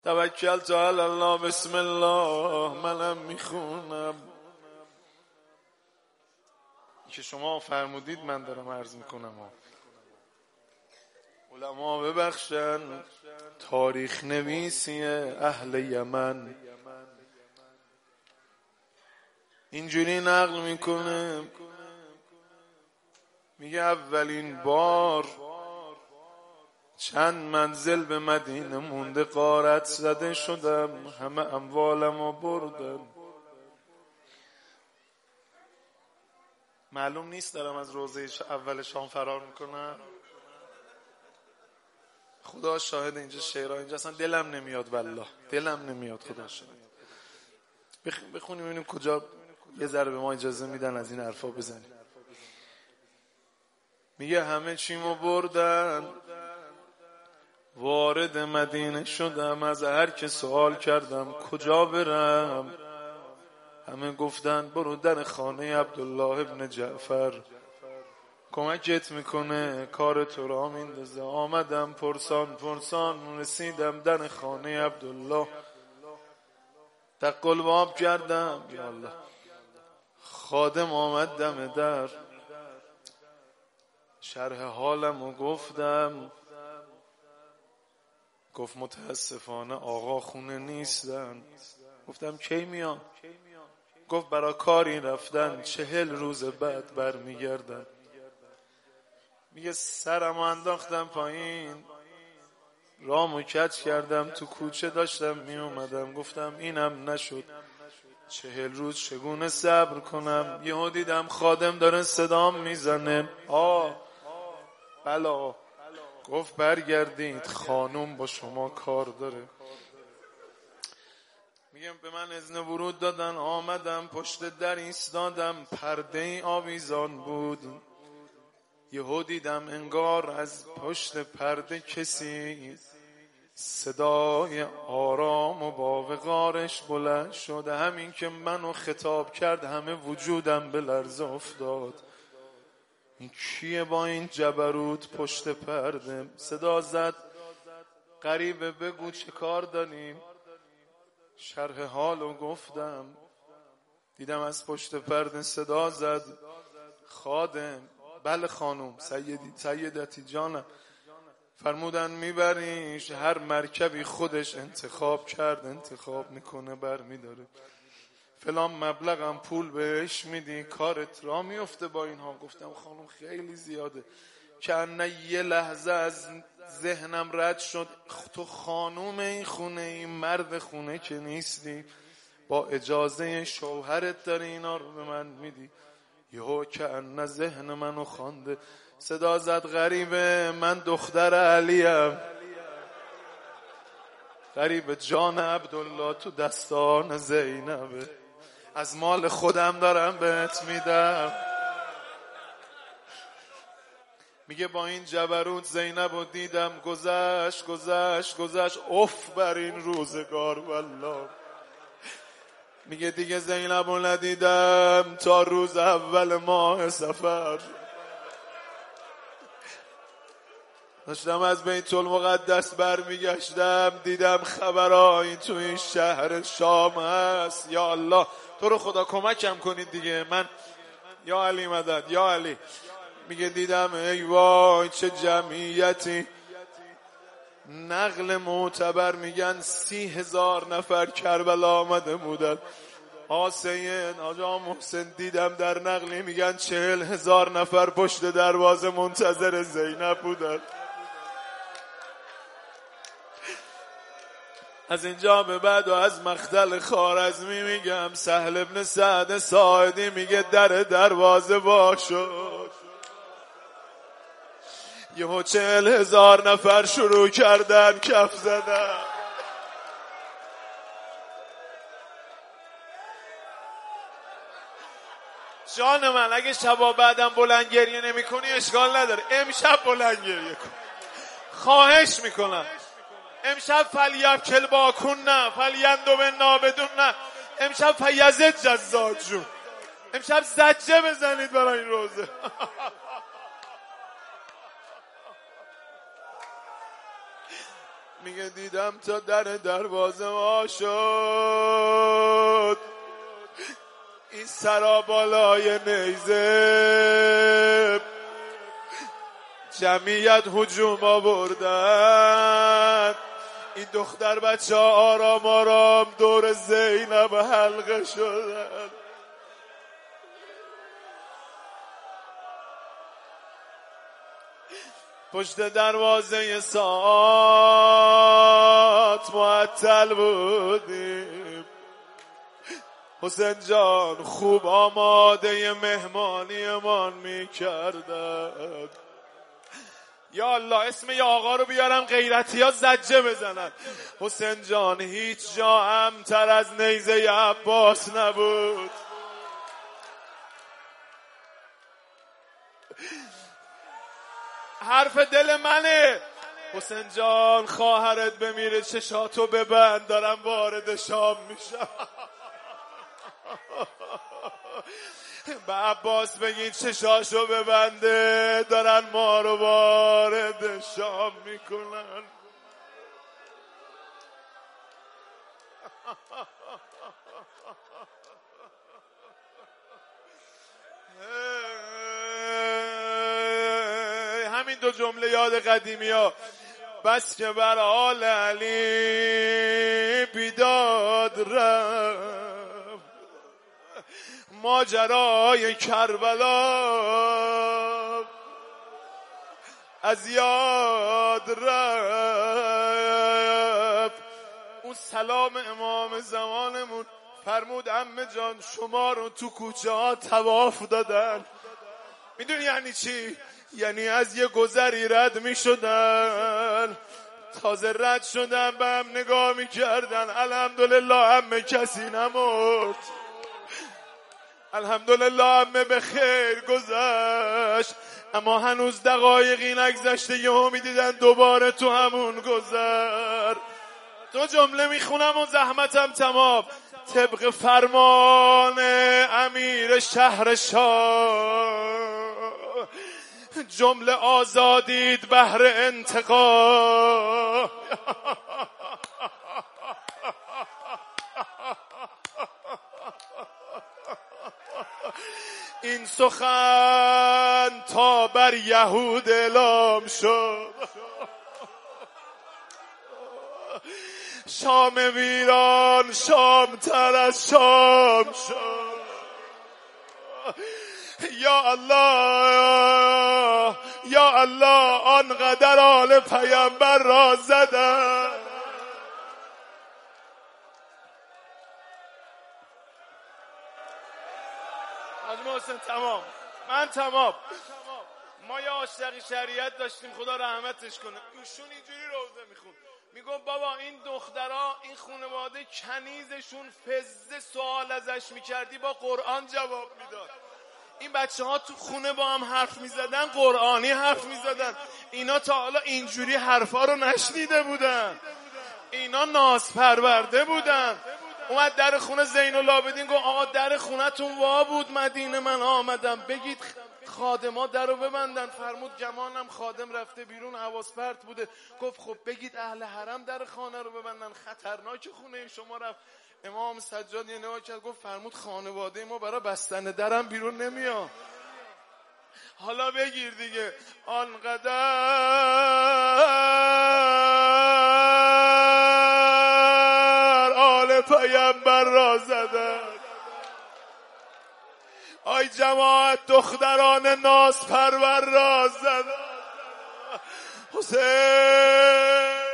توکلت علی الله بسم الله منم میخونم که شما فرمودید من دارم عرض میکنم. علما ببخشن تاریخ نویسی اهل یمن اینجوری نقل میکنه، میگه اولین بار چند منزل به مدینه مونده غارت زده شدم، همه اموالمو بردن. معلوم نیست دارم از روزه اول شام فرار میکنم. خدا شاهد اینجا شعرها اینجا اصلا دلم نمیاد، والله دلم نمیاد. خدا شاهد. بخونیم ببینیم کجا یه ذره به ما اجازه میدن از این حرفا بزنیم. میگه همه چیمو بردن، وارد مدینه شدم، از هر که سوال کردم کجا برم، همه گفتن برو در خانه عبدالله ابن جعفر، کمکت میکنه کار تو را میندازه. آمدم پرسان رسیدم در خانه عبدالله، دق الباب کردم، یا الله، خادم آمد دم در، شرح حالمو گفتم، گفت متاسفانه آقا خونه نیستن. گفتم کی میان؟ گفت برا کاری رفتن، 40 روز بعد برمیگردن. میگه سرمو انداختم پایین، رامو کج کردم، تو کوچه داشتم میومدم، گفتم اینم نشد، 40 روز چگونه صبر کنم؟ یهو دیدم خادم داره صدام میزنه، بلا. گفت برگردید خانوم با شما کار داره. میگم به من اذن ورود دادن، آمدم پشت در ایستادم، پرده ای آویزان بود. یهو دیدم انگار از پشت پرده کسی صدای آرام و با وقارش بلند شده. همین که منو خطاب کرد همه وجودم به لرزه افتاد. این کیه با این جبروت پشت پرده؟ صدا زد غریبه بگو چه کار داریم؟ شرح حالو گفتم. دیدم از پشت پرده صدا زد خادم. بله خانوم، سیدتی جانم. فرمودن میبریش، هر مرکبی خودش انتخاب کرد انتخاب میکنه برمیداره، فلان مبلغم پول بهش میدی، کارت را میفته با اینها. گفتم خانم خیلی زیاده. که یه لحظه از ذهنم رد شد، تو خانوم این خونه، این مرد خونه که نیستی، با اجازه شوهرت داری اینا رو به من میدی. یهو که ذهن منو خوانده، صدا زد غریبه من دختر علیم، غریبه جان عبدالله تو دستان زینبه، از مال خودم دارم بهت میدم. میگه با این جبروت زینب رو دیدم، گذشت اف بر این روزگار والله. میگه دیگه زینب رو ندیدم تا روز اول ماه سفر. داشتم از بیت المقدس برمیگشتم، دیدم خبرایی تو این شهر شام هست. یا الله تو رو خدا کمکم کنید دیگه، من یا علی مدد یا علی. میگه دیدم ای وای چه جمعیتی. نقل معتبر میگن 30,000 نفر کربلا آمده بودن. حسین آقا محسن دیدم در نقلی میگن 40,000 نفر پشت دروازه منتظر زینب بودن. از اینجا به بعد و از مختل خوارزمی میگم سهل ابن سعد ساعدی میگه در دروازه وا شد. یهو 40,000 نفر شروع کردن کف زدن. جان من اگه شبا بعدم بلند گریه نمی کنی اشکال نداره، امشب بلند گریه کن خواهش میکنم. امشب فلیبکل باکن نه فلیندو به نابدون نه، امشب فیزد جزاد جون، امشب زجه بزنید برای این روزه. میگه دیدم تا دروازه وا شد، این سرا بالای نیزه، جمعیت هجوم آوردن، این دختر بچه ها آرام آرام دور زینب حلقه شدن. پشت دروازه ساعت معطل بودیم، حسین جان خوب آماده مهمانیمان میکردن. یا الله اسم یا آقا رو بیارم غیرتی ها زجه بزنن. حسین جان هیچ جا امتر از نیزه عباس نبود. حرف دل منه. حسین جان خواهرت بمیره چشاتو ببند، دارم وارد شام میشم. به عباس بگین چشاشو ببنده، دارن ما رو وارد شام میکنن. همین دو جمله یاد قدیمی ها. بس که بر آل علی بیداد رفت، ماجرای کربلا از یاد رفت. اون سلام امام زمانمون فرمود عمه جان شما رو تو کوچه ها طواف دادن. میدونی یعنی چی؟ یعنی از یه گذری رد می شدن، تازه رد شدن به هم نگاه می کردن. الحمدلله عمه کسی نمرد، الحمدلله عمه به خیر گذشت. اما هنوز دقایقی نگذشته یهو می دیدن دوباره تو همون گذر. دو جمله می خونم و زحمتم تمام. طبق فرمان امیر شهر شاه، جمله آزادید بهر انتقام. این سخن تا بر یهود اعلام شد، شام ویران شام تر از شام شد. یا الله یا الله آنقدر آل پیامبر را زدن. حاج محسن تمام، من تمام. ما یه عاشق شریعت داشتیم خدا رحمتش کنه، ایشون اینجوری روزه میخون، میگم بابا این دخترها این خانواده کنیزشون فزه سوال ازش میکردی با قرآن جواب میداد. این بچه ها تو خونه با هم حرف میزدن قرآنی حرف میزدن. اینا تا حالا اینجوری حرفا رو نشنیده بودن، اینا ناز پرورده بودن. اومد در خونه زین العابدین گفت آقا در خونتون وا بود مدینه من آمدم، بگید خادما در رو ببندن. فرمود گمانم خادم رفته بیرون حواس پرت بوده. گفت خب بگید اهل حرم در خانه رو ببندن، خطرناک خونه شما رفت. امام سجاد یه نگاه کرد گفت فرمود خانواده ما برای بستن درم بیرون نمیاد. حالا بگیر دیگه. آنقدر آل پیامبر را زدن. آی جماعت دختران ناز پرور را زدن. حسین